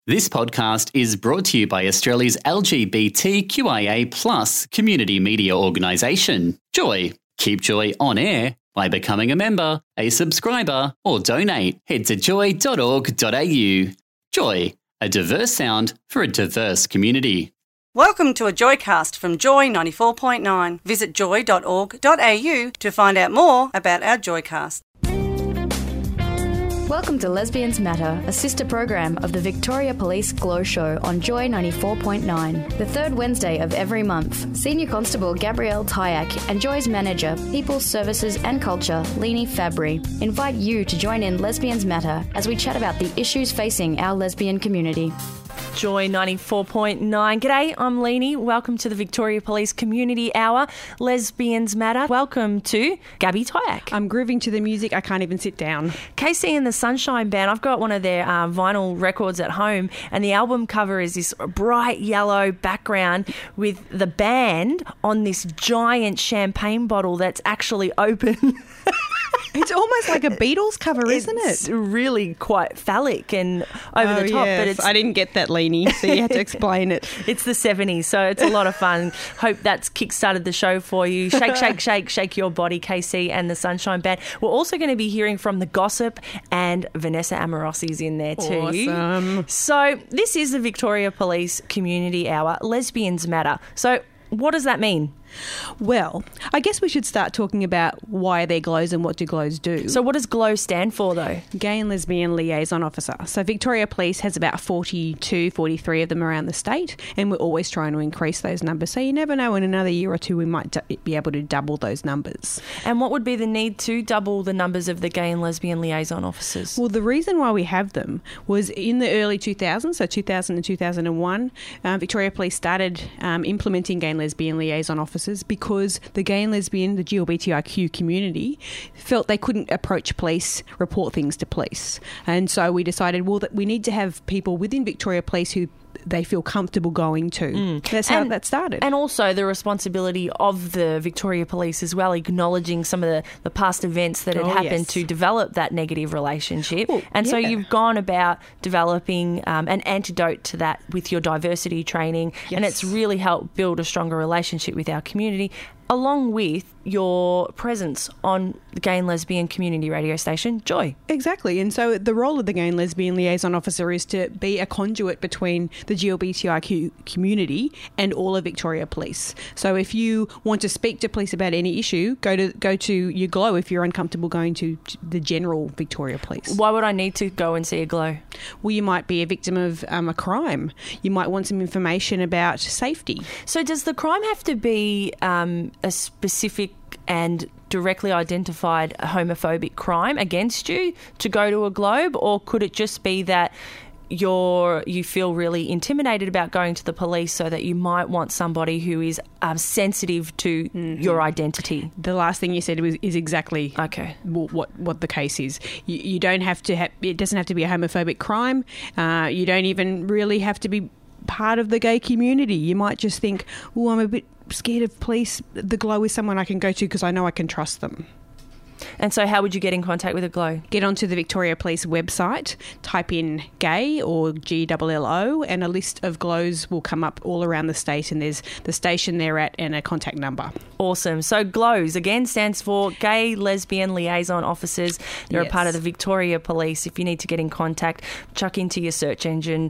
This podcast is brought to you by Australia's LGBTQIA+ community media organisation, Joy. Keep Joy on air by becoming a member, a subscriber, or donate. Head to joy.org.au. Joy, a diverse sound for a diverse community. Welcome to a Joycast from Joy 94.9. Visit joy.org.au to find out more about our Joycast. Welcome to Lesbians Matter, a sister program of the Victoria Police Glow Show on Joy 94.9. The third Wednesday of every month, Senior Constable Gabrielle Tyak and Joy's manager, People Services and Culture, Leanie Fabry, invite you to join in Lesbians Matter as we chat about the issues facing our lesbian community. Joy 94.9. G'day, I'm Leanie. Welcome to the Victoria Police Community Hour, Lesbians Matter. Welcome to Gabby Tyak. I'm grooving to the music. I can't even sit down. KC and the Sunshine Band. I've got one of their vinyl records at home, and the album cover is this bright yellow background with the band on this giant champagne bottle that's actually open. It's almost like a Beatles cover, isn't it? It's really quite phallic and over the top. Yes. But it's, I didn't get that, Leanie, so you had to explain it. It's the 70s, so it's a lot of fun. Hope that's kick-started the show for you. Shake, shake, shake, shake your body, KC and the Sunshine Band. We're also going to be hearing from The Gossip, and Vanessa Amorosi's in there too. Awesome. So this is the Victoria Police Community Hour, Lesbians Matter. So what does that mean? Well, I guess we should start talking about why they're GLOWs and what do GLOWs do. So what does GLOW stand for, though? Gay and Lesbian Liaison Officer. So Victoria Police has about 42, 43 of them around the state, and we're always trying to increase those numbers. So you never know, in another year or two we might be able to double those numbers. And what would be the need to double the numbers of the Gay and Lesbian Liaison Officers? Well, the reason why we have them was in the early 2000s, so 2000 and 2001, Victoria Police started implementing Gay and Lesbian Liaison Officers because the gay and lesbian, the GLBTIQ community, felt they couldn't approach police, report things to police. And so we decided, well, that we need to have people within Victoria Police who they feel comfortable going to. That's how that started. And also the responsibility of the Victoria Police as well, acknowledging some of the past events that had happened to develop that negative relationship. So you've gone about developing an antidote to that with your diversity training, and it's really helped build a stronger relationship with our community, along with your presence on the Gay and Lesbian community radio station, Joy. Exactly. And so the role of the Gay and Lesbian Liaison Officer is to be a conduit between the GLBTIQ community and all of Victoria Police. So if you want to speak to police about any issue, go to your GLOW if you're uncomfortable going to the general Victoria Police. Why would I need to go and see a GLOW? Well, you might be a victim of a crime. You might want some information about safety. So does the crime have to be a specific and directly identified homophobic crime against you to go to a GLOW, or could it just be that you feel really intimidated about going to the police, so that you might want somebody who is sensitive to your identity? The last thing you said is exactly what the case is. You don't have to it doesn't have to be a homophobic crime. You don't even really have to be part of the gay community. You might just think, oh, I'm a bit scared of police. The GLOW is someone I can go to because I know I can trust them. And so how would you get in contact with a GLOW? Get onto the Victoria Police website, type in gay or GLLO, and a list of GLOWs will come up all around the state, and there's the station they're at and a contact number. Awesome. So GLOWs, again, stands for Gay Lesbian Liaison Officers. They're a part of the Victoria Police. If you need to get in contact, chuck into your search engine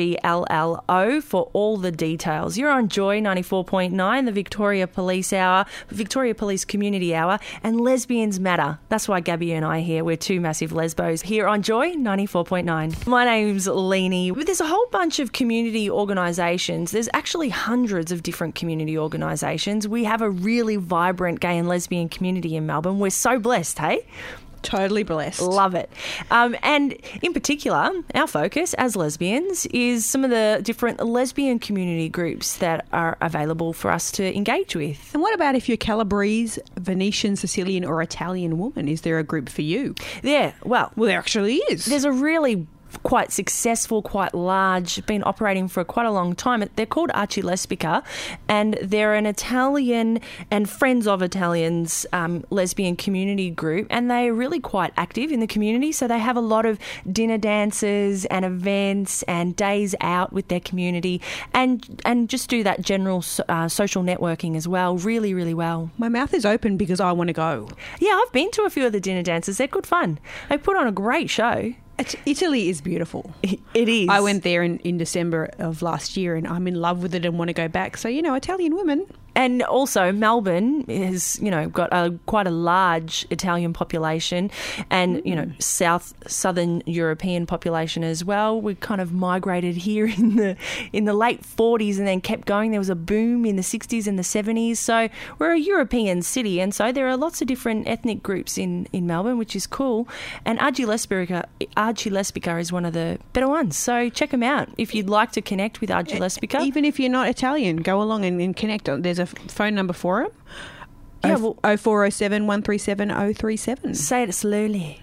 GLLO for all the details. You're on Joy 94.9, the Victoria Police Hour, Victoria Police Community Hour, and Lesbians Matter. That's why Gabby and I are here. We're two massive lesbos here on Joy 94.9. My name's Leanie. There's a whole bunch of community organisations. There's actually hundreds of different community organisations. We have a really vibrant gay and lesbian community in Melbourne. We're so blessed, hey? Totally blessed. Love it. And in particular, our focus as lesbians is some of the different lesbian community groups that are available for us to engage with. And what about if you're Calabrese, Venetian, Sicilian or Italian woman? Is there a group for you? Yeah, well, there actually is. There's a really quite successful, quite large, been operating for quite a long time. They're called Arci Lesbica, and they're an Italian and Friends of Italians lesbian community group, and they're really quite active in the community. So they have a lot of dinner dances and events and days out with their community, and just do that general social networking as well, really, really well. My mouth is open because I want to go. Yeah, I've been to a few of the dinner dances. They're good fun. They put on a great show. Italy is beautiful. It is. I went there in December of last year, and I'm in love with it and want to go back. So, Italian women. And also Melbourne has, got quite a large Italian population and, southern European population as well. We kind of migrated here in the late 40s and then kept going. There was a boom in the 60s and the 70s. So we're a European city, and so there are lots of different ethnic groups in Melbourne, which is cool. And Arci Lesbica is one of the better ones. So check them out if you'd like to connect with Arci Lesbica. Even if you're not Italian, go along and connect. There's a phone number for them. Yeah, 0407 137 037. Say it slowly.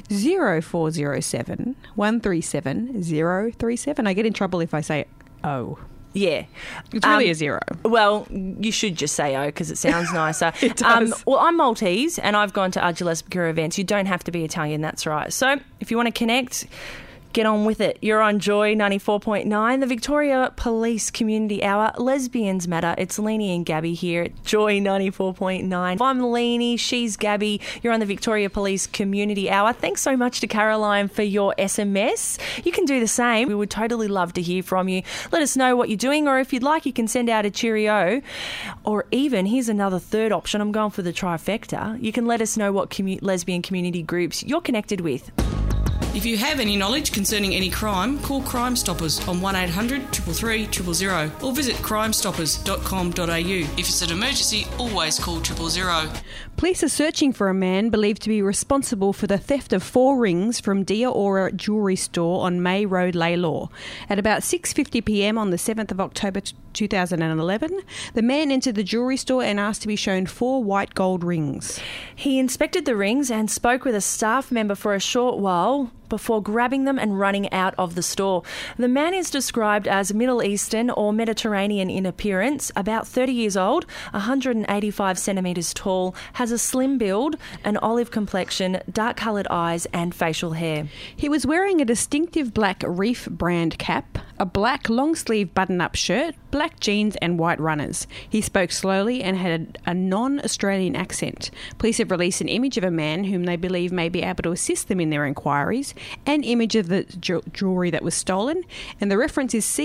0407 137 037. I get in trouble if I say O. Yeah. It's really a zero. Well, you should just say O because it sounds nicer. It does. Well, I'm Maltese and I've gone to Arci Lesbica events. You don't have to be Italian, that's right. So if you want to connect, get on with it. You're on Joy 94.9, the Victoria Police Community Hour. Lesbians Matter. It's Leanie and Gabby here at Joy 94.9. I'm Leanie, she's Gabby. You're on the Victoria Police Community Hour. Thanks so much to Caroline for your SMS. You can do the same. We would totally love to hear from you. Let us know what you're doing, or if you'd like, you can send out a cheerio. Or even, here's another third option. I'm going for the trifecta. You can let us know what lesbian community groups you're connected with. If you have any knowledge concerning any crime, call Crime Stoppers on 1800 333 000 or visit crimestoppers.com.au. If it's an emergency, always call 000. Police are searching for a man believed to be responsible for the theft of 4 rings from Dia Ora Jewellery Store on May Road, Laylaw. At about 6:50 p.m. on the 7th of October 2011, the man entered the jewellery store and asked to be shown 4 white gold rings. He inspected the rings and spoke with a staff member for a short while before grabbing them and running out of the store. The man is described as Middle Eastern or Mediterranean in appearance, about 30 years old, 185 centimetres tall, has a slim build, an olive complexion, dark-coloured eyes and facial hair. He was wearing a distinctive black Reef brand cap, a black long-sleeve button-up shirt, black jeans and white runners. He spoke slowly and had a non-Australian accent. Police have released an image of a man whom they believe may be able to assist them in their inquiries, an image of the jewellery that was stolen, and the reference is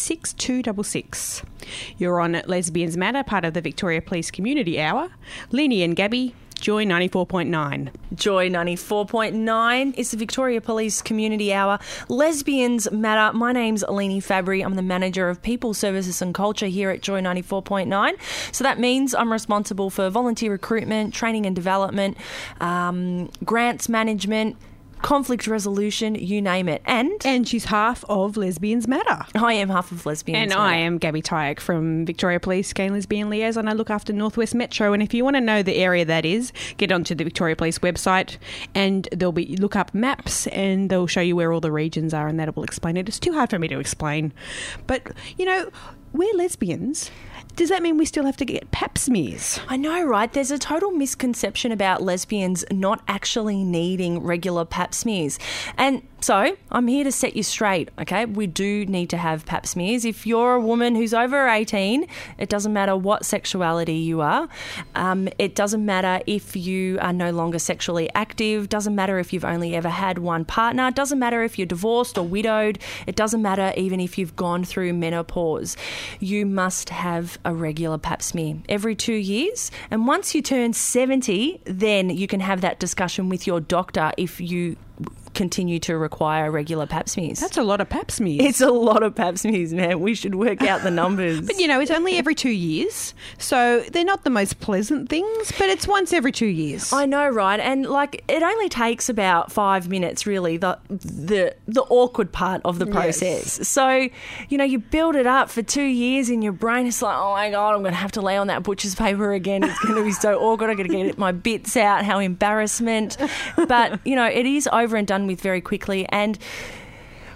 CA6266. You're on Lesbians Matter, part of the Victoria Police Community Hour. Leanie and Gabby, Joy 94.9. Joy 94.9 is the Victoria Police Community Hour. Lesbians Matter. My name's Leanie Fabry. I'm the Manager of People Services and Culture here at Joy 94.9. So that means I'm responsible for volunteer recruitment, training and development, grants management, conflict resolution, you name it. And she's half of Lesbians Matter. I am half of Lesbians Matter. And I am Gabby Tyack from Victoria Police Gay and Lesbian Liaison. I look after Northwest Metro, and if you want to know the area that is, get onto the Victoria Police website and look up maps and they'll show you where all the regions are, and that will explain it. It's too hard for me to explain. But, we're lesbians. Does that mean we still have to get pap smears? I know, right? There's a total misconception about lesbians not actually needing regular pap smears. And so I'm here to set you straight, okay? We do need to have pap smears. If you're a woman who's over 18, it doesn't matter what sexuality you are. It doesn't matter if you are no longer sexually active. Doesn't matter if you've only ever had one partner. Doesn't matter if you're divorced or widowed. It doesn't matter even if you've gone through menopause. You must have a regular pap smear every 2 years. And once you turn 70, then you can have that discussion with your doctor if you continue to require regular pap smears. That's a lot of pap smears. It's a lot of pap smears, man. We should work out the numbers. But, it's only every 2 years. So they're not the most pleasant things, but it's once every 2 years. I know, right? And, it only takes about 5 minutes, really, the awkward part of the process. Yes. So, you build it up for 2 years in your brain. It's like, oh, my God, I'm going to have to lay on that butcher's paper again. It's going to be so awkward. I'm going to get my bits out. How embarrassment. But, it is over and done with very quickly. And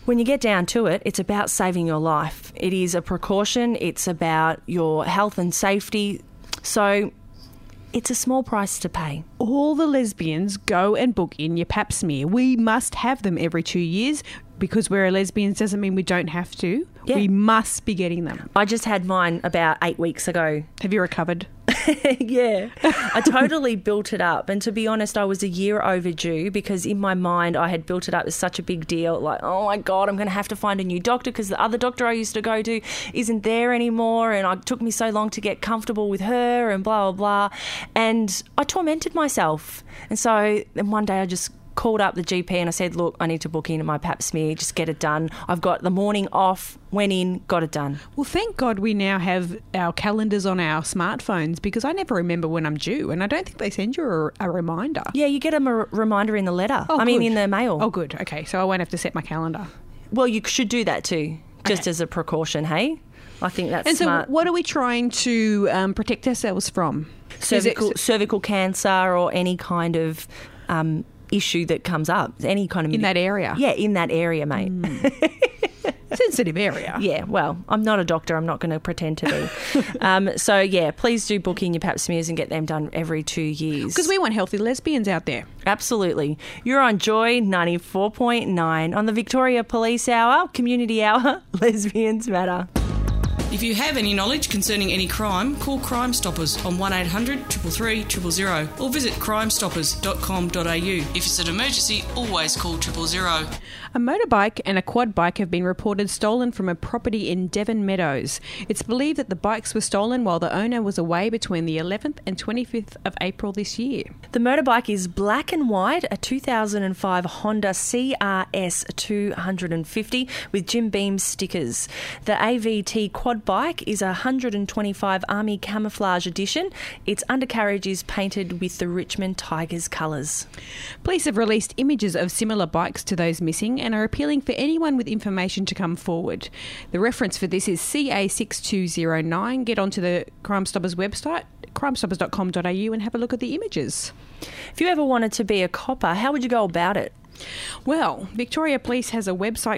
When you get down to it, it's about saving your life. It is a precaution. It's about your health and safety. So it's a small price to pay. All the lesbians go and book in your pap smear. We must have them every 2 years. Because we're lesbians doesn't mean we don't have to. Yeah. We must be getting them. I just had mine about 8 weeks ago. Have you recovered? Yeah. I totally built it up. And to be honest, I was a year overdue because in my mind I had built it up as such a big deal. Like, oh my God, I'm going to have to find a new doctor because the other doctor I used to go to isn't there anymore. And it took me so long to get comfortable with her and blah, blah, blah. And I tormented myself. And so then one day I just called up the GP and I said, look, I need to book in my pap smear, just get it done. I've got the morning off, went in, got it done. Well, thank God we now have our calendars on our smartphones because I never remember when I'm due and I don't think they send you a reminder. Yeah, you get a reminder in the letter. Oh, in the mail. Oh, good. Okay, so I won't have to set my calendar. Well, you should do that too, just as a precaution, hey? I think that's and smart. So what are we trying to protect ourselves from? Cervical cancer or any kind of issue that comes up, any kind of... In that area? Yeah, in that area, mate. Sensitive area. Yeah, well, I'm not a doctor. I'm not going to pretend to be. So, yeah, please do book in your pap smears and get them done every 2 years. Because we want healthy lesbians out there. Absolutely. You're on Joy 94.9 on the Victoria Police Hour, Community Hour, Lesbians Matter. If you have any knowledge concerning any crime, call Crime Stoppers on 1800 333 000 or visit crimestoppers.com.au. If it's an emergency, always call 000. A motorbike and a quad bike have been reported stolen from a property in Devon Meadows. It's believed that the bikes were stolen while the owner was away between the 11th and 25th of April this year. The motorbike is black and white, a 2005 Honda CRS 250 with Jim Beam stickers. The AVT quad bike is a 125 Army Camouflage edition. Its undercarriage is painted with the Richmond Tigers colours. Police have released images of similar bikes to those missing and are appealing for anyone with information to come forward. The reference for this is CA6209. Get onto the Crime Stoppers website, crimestoppers.com.au, and have a look at the images. If you ever wanted to be a copper, how would you go about it? Well, Victoria Police has a website,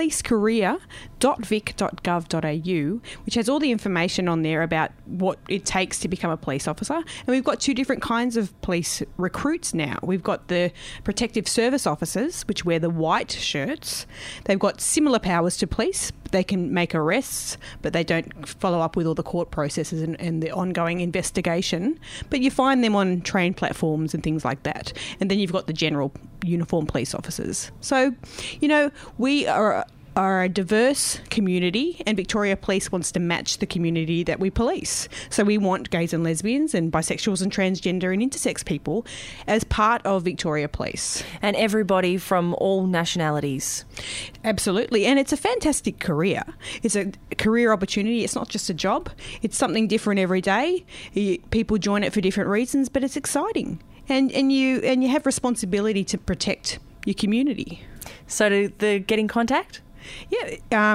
policecareer.vic.gov.au, which has all the information on there about what it takes to become a police officer. And we've got two different kinds of police recruits now. We've got the protective service officers, which wear the white shirts. They've got similar powers to police. They can make arrests, but they don't follow up with all the court processes and the ongoing investigation. But you find them on train platforms and things like that. And then you've got the general uniform police officers. So, we are a diverse community, and Victoria Police wants to match the community that we police. So we want gays and lesbians and bisexuals and transgender and intersex people as part of Victoria Police. And everybody from all nationalities. Absolutely. And it's a fantastic career. It's a career opportunity. It's not just a job. It's something different every day. People join it for different reasons, but it's exciting. And you have responsibility to protect your community. So to get in contact? Yeah,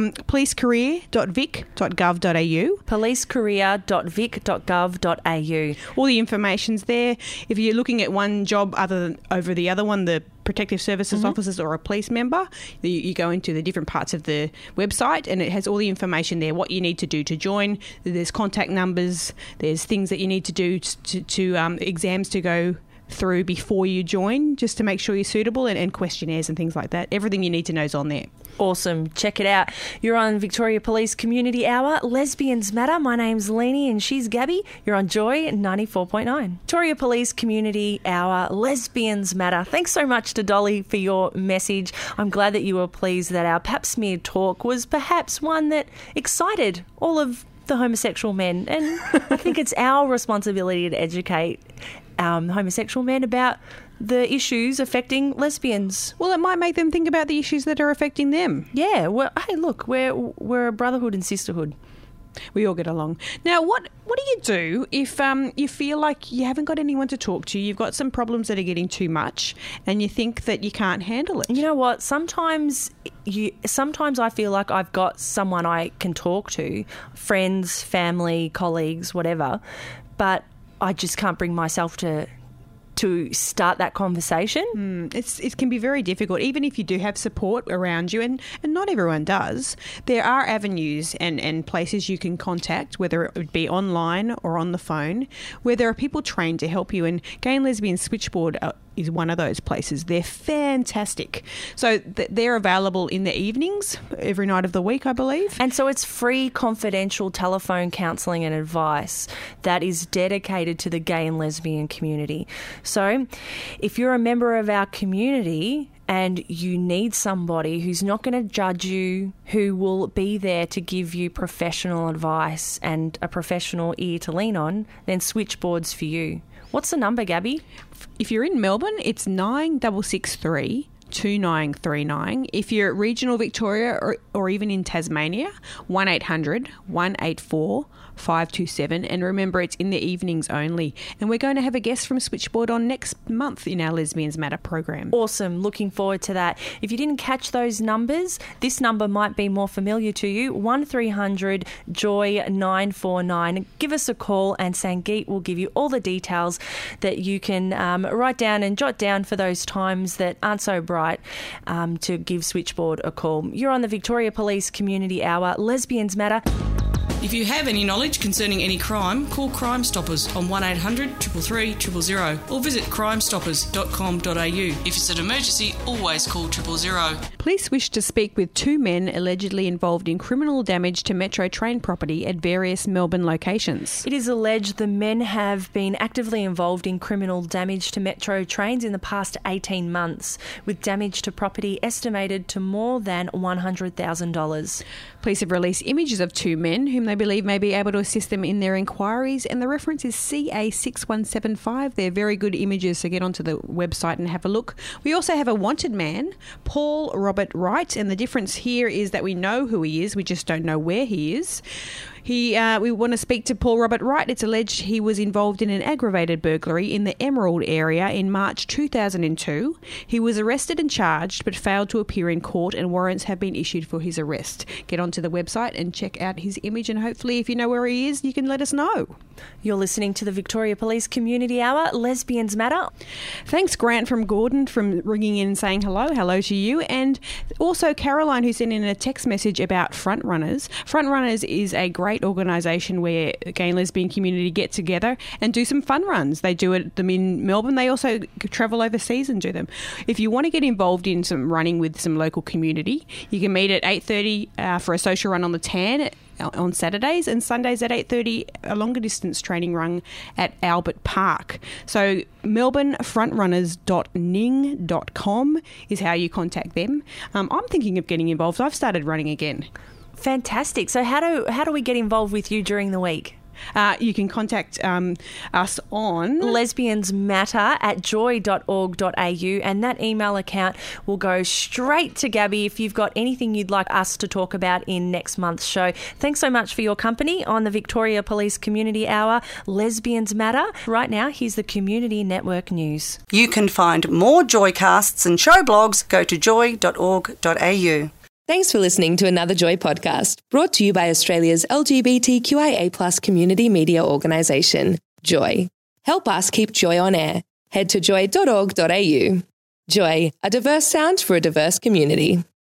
policecareer.vic.gov.au. policecareer.vic.gov.au. All the information's there. If you're looking at one job over the other one, the protective services officers or a police member, you go into the different parts of the website and it has all the information there, what you need to do to join. There's contact numbers, there's things that you need to do to exams to go through before you join, just to make sure you're suitable, and questionnaires and things like that. Everything you need to know is on there. Awesome. Check it out. You're on Victoria Police Community Hour. Lesbians Matter. My name's Leanie and she's Gabby. You're on Joy 94.9. Victoria Police Community Hour. Lesbians Matter. Thanks so much to Dolly for your message. I'm glad that you were pleased that our pap smear talk was perhaps one that excited all of the homosexual men. And I think it's our responsibility to educate homosexual men about the issues affecting lesbians. Well, it might make them think about the issues that are affecting them. Yeah. Well, hey, look, we're a brotherhood and sisterhood. We all get along. Now, what do you do if you feel like you haven't got anyone to talk to, you've got some problems that are getting too much, and you think that you can't handle it? You know what? Sometimes I feel like I've got someone I can talk to, friends, family, colleagues, whatever, but I just can't bring myself to to start that conversation? It can be very difficult, even if you do have support around you, and not everyone does. There are avenues and places you can contact, whether it would be online or on the phone, where there are people trained to help you, and Gay and Lesbian Switchboard is one of those places. They're fantastic. So they're available in the evenings every night of the week, I believe. And so it's free, confidential telephone counselling and advice that is dedicated to the gay and lesbian community. So if you're a member of our community and you need somebody who's not going to judge you, who will be there to give you professional advice and a professional ear to lean on, then Switchboard's for you. What's the number, Gabby? If you're in Melbourne, it's 9663 2939. If you're at regional Victoria or even in Tasmania, 1800 184 527. And remember, it's in the evenings only. And we're going to have a guest from Switchboard on next month in our Lesbians Matter program. Awesome. Looking forward to that. If you didn't catch those numbers, this number might be more familiar to you. 1300 Joy 949. Give us a call and Sangeet will give you all the details that you can write down and jot down for those times that aren't so bright to give Switchboard a call. You're on the Victoria Police Community Hour. Lesbians Matter. If you have any knowledge concerning any crime, call Crime Stoppers on 1800 333 000 or visit crimestoppers.com.au. If it's an emergency, always call 000. Police wish to speak with two men allegedly involved in criminal damage to Metro train property at various Melbourne locations. It is alleged the men have been actively involved in criminal damage to Metro trains in the past 18 months, with damage to property estimated to more than $100,000. Police have released images of two men whom they believe may be able to assist them in their inquiries, and the reference is CA6175. They're very good images, so get onto the website and have a look. We also have a wanted man, Paul Robert Wright, and the difference here is that we know who he is, we just don't know where he is. We want to speak to Paul Robert Wright. It's alleged he was involved in an aggravated burglary in the Emerald area in March 2002. He was arrested and charged but failed to appear in court, and warrants have been issued for his arrest. Get onto the website and check out his image, and hopefully if you know where he is, you can let us know. You're listening to the Victoria Police Community Hour. Lesbians Matter. Thanks, Grant from Gordon, from ringing in and saying hello to you. And also Caroline, who sent in a text message about Frontrunners. Frontrunners is a great organisation where the gay and lesbian community get together and do some fun runs. They do them in Melbourne. They also travel overseas and do them. If you want to get involved in some running with some local community, you can meet at 8:30 for a social run on the Tan on Saturdays, and Sundays at 8:30 a longer distance training run at Albert Park. So melbournefrontrunners.ning.com is how you contact them. I'm thinking of getting involved. I've started running again. Fantastic. So how do we get involved with you during the week? You can contact us on lesbiansmatter@joy.org.au, and that email account will go straight to Gabby if you've got anything you'd like us to talk about in next month's show. Thanks so much for your company on the Victoria Police Community Hour, Lesbians Matter. Right now, here's the Community Network News. You can find more Joycasts and show blogs. Go to joy.org.au. Thanks for listening to another Joy podcast, brought to you by Australia's LGBTQIA+ community media organisation, Joy. Help us keep Joy on air. Head to joy.org.au. Joy, a diverse sound for a diverse community.